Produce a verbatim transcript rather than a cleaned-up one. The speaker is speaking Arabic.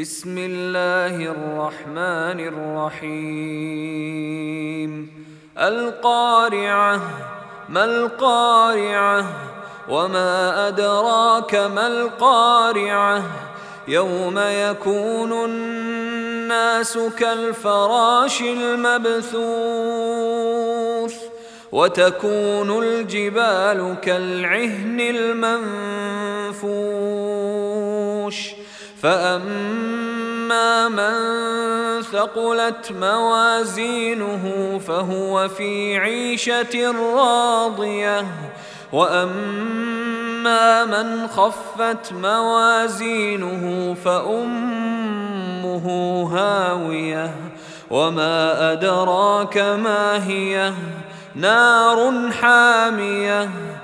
بسم الله الرحمن الرحيم القارعة ما القارعة وما أدراك ما القارعة يوم يكون الناس كالفراش المبثوث وتكون الجبال كالعهن المنفوش فأما من ثقلت موازينه فهو في عيشة راضية وأما من خفت موازينه فأمه هاوية وما أدراك ما هي نار حامية